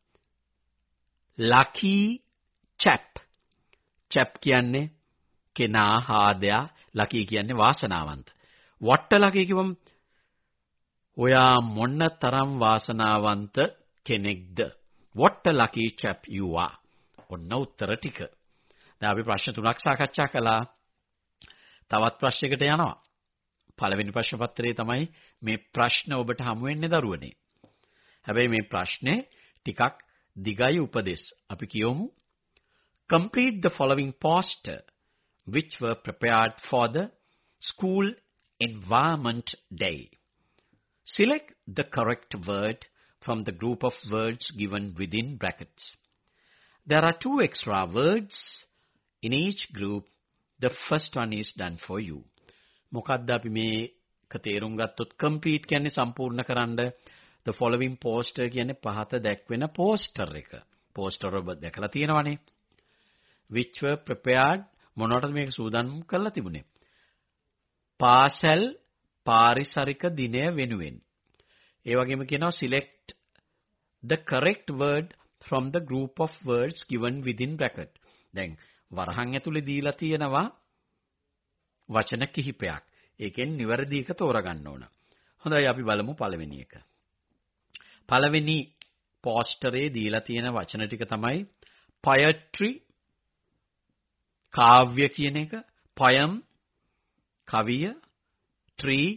lucky chap. chap කියන්නේ කෙනා හාදයා, lucky කියන්නේ වාසනාවන්ත. what a lucky කිව්වම ඔයා මොන්න තරම් වාසනාවන්ත කෙනෙක්ද? what a lucky chap you are. ඔන්න උත්තර ටික. දැන් අපි ප්‍රශ්න තුනක් සාකච්ඡා කළා. තවත් ප්‍රශ්නයකට යනවා. පළවෙනි ප්‍රශ්න පත්‍රයේ තමයි මේ ප්‍රශ්න ඔබට හමු වෙන්නේ දරුවනේ. හැබැයි මේ ප්‍රශ්නේ ටිකක් දිගයි උපදෙස්. අපි කියමු. Complete the following poster which were prepared for the school environment day. Select the correct word from the group of words given within brackets. There are two extra words in each group. The first one is done for you. මොකක්ද අපි මේක තේරුම් ගත්තොත් complete කියන්නේ සම්පූර්ණ කරන්න the following poster කියන්නේ පහත දැක්වෙන poster එක. poster ඔබ දැකලා තියෙනවනේ. which were prepared මොනවටද මේක සූදානම් කරලා තිබුණේ? පාසල් පාරිසරික දිනය වෙනුවෙන්. ඒ වගේම කියනවා select the correct word from the group of words given within bracket. දැන් වරහන් ඇතුලේ දීලා තියෙනවා වචන කිහිපයක්. ඒකෙන් නිවැරදි එක තෝරගන්න ඕන. හොඳයි අපි බලමු පළවෙනි එක. පළවෙනි පෝස්ටරේ දීලා තියෙන වචන ටික තමයි poetry කාව්‍ය කියන එක, poem කවිය, tree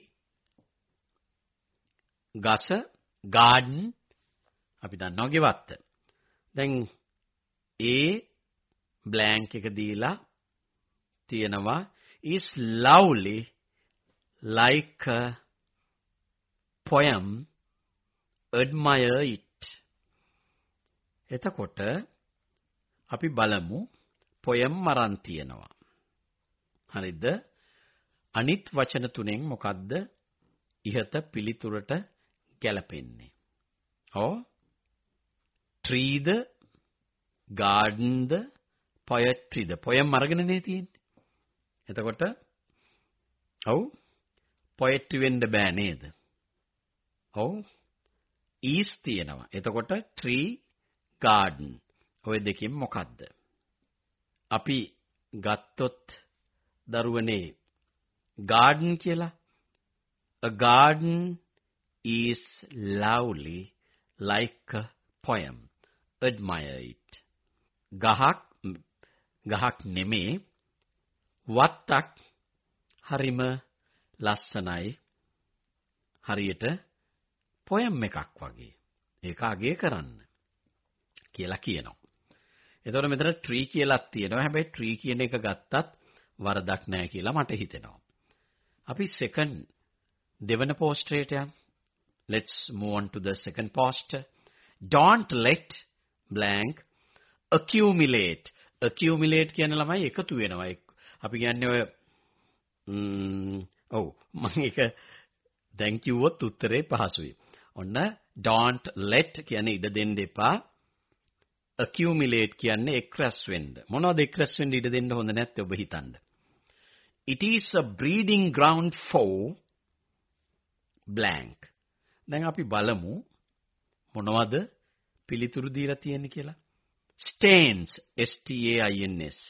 ගස, garden අපි දන්නවා ගෙවත්ත. දැන් A blank එක දීලා තියෙනවා is lovely like a poem, admire it. එතකොට අපි බලමු poem මරන් තියෙනවා. හරිද? අනිත් වචන තුනෙන් මොකද්ද ඉහත පිළිතුරට ගැලපෙන්නේ? ඔව් tree ද garden ද poetry ද poem අරගෙනනේ තියෙන්නේ. එතකොට ඔව් poetry වෙන්න බෑ නේද? ඔව් is තියෙනවා. එතකොට tree garden ඔය දෙකෙන් මොකද්ද? අපි ගත්තොත් දරුවනේ garden කියලා. A garden is lovely like a poem. Admire it. ගහක් ගහක් නෙමේ වත්තක් හරිම ලස්සනයි. හරියට poem එකක් වගේ. ඒක අගය කරන්න කියලා කියනවා. එතකොට මෙතන tree කියලාත් තියෙනවා. හැබැයි tree කියන එක ගත්තත් වරදක් නැහැ කියලා මට හිතෙනවා. අපි second දෙවන posterයට යමු. Let's move on to the second poster. Don't let blank accumulate. accumulate කියන ළමයි එකතු වෙනවා. අපි කියන්නේ ඔය ඔව් මම ඒක දැන් කිව්වොත් උත්තරේ පහසුයි. ඔන්න don't let කියන්නේ ඉඩ දෙන්න එපා. accumulate කියන්නේ එක්රැස් වෙන්න. මොනවද එක්රැස් වෙන්න ඉඩ දෙන්න හොඳ නැත්තේ ඔබ හිතන්න. It is a breeding ground for blank. දැන් අපි බලමු මොනවද පිළිතුරු දීලා තියෙන්නේ කියලා. Stains, S T A I N S.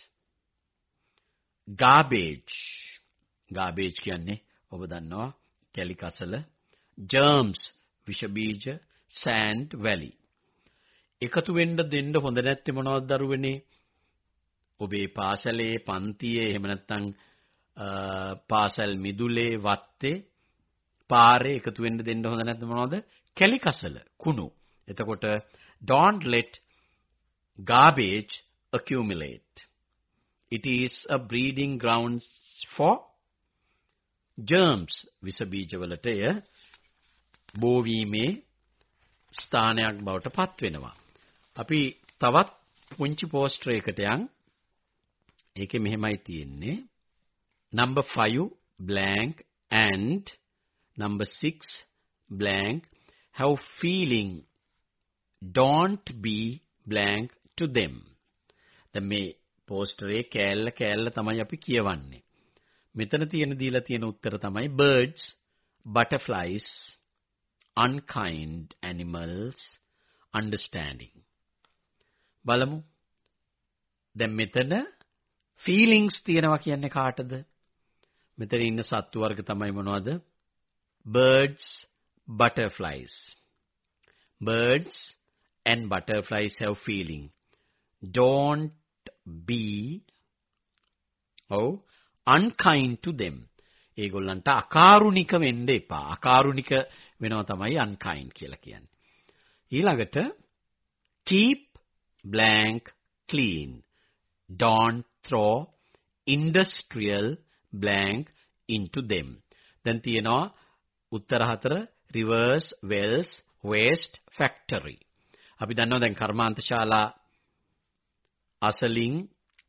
Garbage. Garbage කියන්නේ ඔබ දන්නවා කැලි කසල. Germs, විෂ බීජ. Sand, valley. එකතු වෙන්න දෙන්න හොඳ නැත්තේ මොනවද දරුවනේ? ඔබේ පාසලේ පන්තියේ එහෙම නැත්නම් පාසල් මිදුලේ වත්තේ පාරේ එකතු වෙන්න දෙන්න හොඳ නැත්නම් මොනවද? කැලි කසල, කුණු. එතකොට don't let garbage accumulate. It is a breeding ground for germs. විස බීජ වලට එය බෝවීමේ ස්ථානයක් බවට පත් වෙනවා. අපි තවත් පුංචි පෝස්ටර් එකකට යන්. ඒකේ මෙහෙමයි තියෙන්නේ. Number five blank and number six blank have feeling. Don't be blank to them. දැන් මේ පෝස්ටරේ කෑල්ල කෑල්ල තමයි අපි කියවන්නේ. මෙතන තියෙන දීලා තියෙන උත්තර තමයි birds, butterflies, unkind animals, understanding. බලමු. දැන් මෙතන feelings තියෙනවා කියන්නේ කාටද? මෙතන ඉන්න සත්තු වර්ග තමයි මොනවද? Birds, butterflies. Birds and butterflies have feeling. Don't be oh unkind to them. ඒගොල්ලන්ට අකාරුණික වෙන්න එපා. අකාරුණික වෙනවා තමයි unkind කියලා කියන්නේ. ඊළඟට keep blank clean. Don't throw industrial blank into them. දැන් තියෙනවා උත්තර හතර rivers, wells, waste factory. අපි දන්නවා දැන් කර්මාන්ත ශාලා අසලින්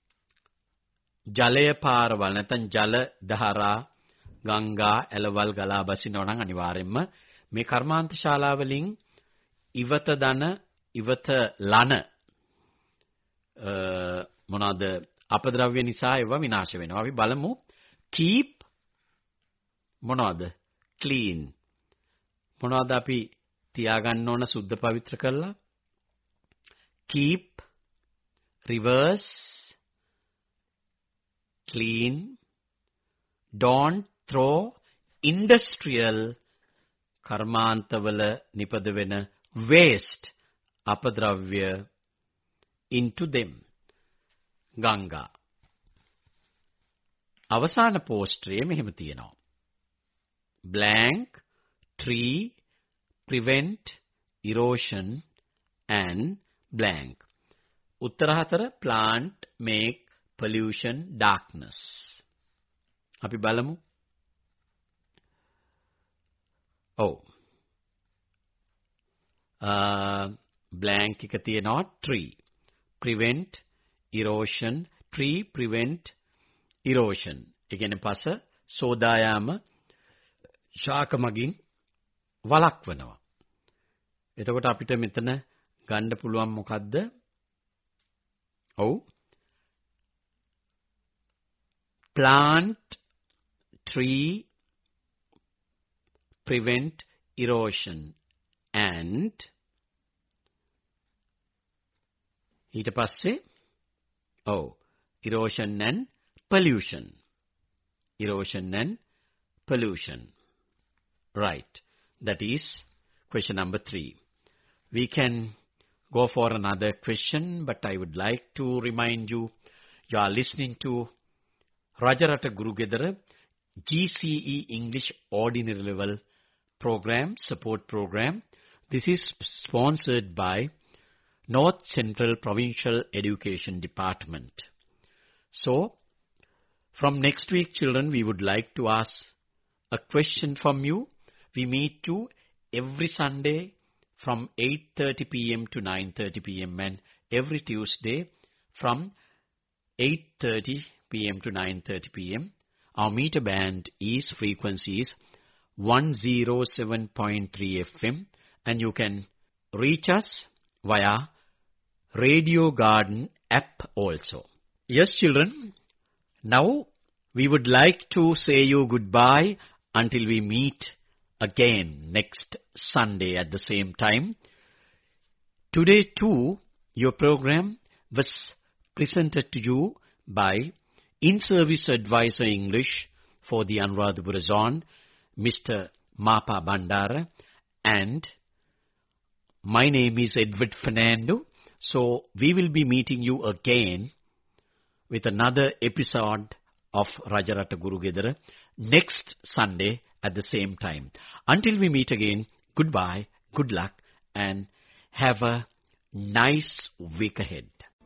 ජලය පාරවල් නැත්නම් ජල දහරා ගංගා ඇලවල් ගලා බසිනවා නම් අනිවාර්යයෙන්ම මේ කර්මාන්ත ශාලා වලින් ඉවත දන ඉවත ලන මොනවාද අපද්‍රව්‍ය නිසා ඒවා විනාශ වෙනවා. අපි බලමු keep මොනවාද clean මොනවාද අපි තියාගන්න ඕන සුද්ධ පවිත්‍ර කරලා keep rivers clean, don't throw industrial කර්මාන්තවල නිපද වෙන waste අපද්‍රව්‍ය into them. ගංගා අවසාන පෝස්ටරේ මෙහෙම තියෙනවා. blank tree prevent erosion and blank. උත්තර හතර plant make pollution darkness. අපි බලමු. ඔව්. blank එක තියෙනවා tree prevent erosion tree prevent erosion. ඒ කියන්නේ පස සෝදා යාම ශාක මගින් වළක්වනවා. එතකොට අපිට මෙතන ගන්න පුළුවන් මොකද්ද? ඔව්. plant tree prevent erosion and ඊට පස්සේ oh erosion and pollution erosion and pollution right that is question number three. We can go for another question, but I would like to remind you you are listening to Rajarata Gurugedara G C E English Ordinary Level Program, Support Program. This is sponsored by North Central Provincial Education Department. So, from next week, children, we would like to ask a question from you. We meet you every Sunday from eight thirty p m to nine thirty p m and every Tuesday from eight thirty p m to nine thirty p m Our meter band is frequencies one oh seven point three F M and you can reach us via Radio Garden app also. Yes, children, now we would like to say you goodbye until we meet again next Sunday at the same time. Today too, your program was presented to you by In-Service Advisor English for the Anuradhapura Zone, Mister Mapa Bandara, and my name is Edward Fernando. So we will be meeting you again with another episode of Rajarata Gurugedara next Sunday at the same time. Until we meet again, goodbye, good luck, and have a nice week ahead.